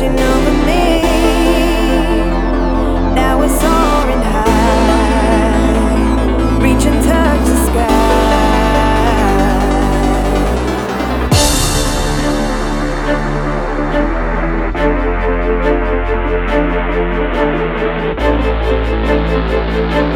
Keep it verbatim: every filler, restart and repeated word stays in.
watching over me. Now we're soaring high, reach and touch the sky.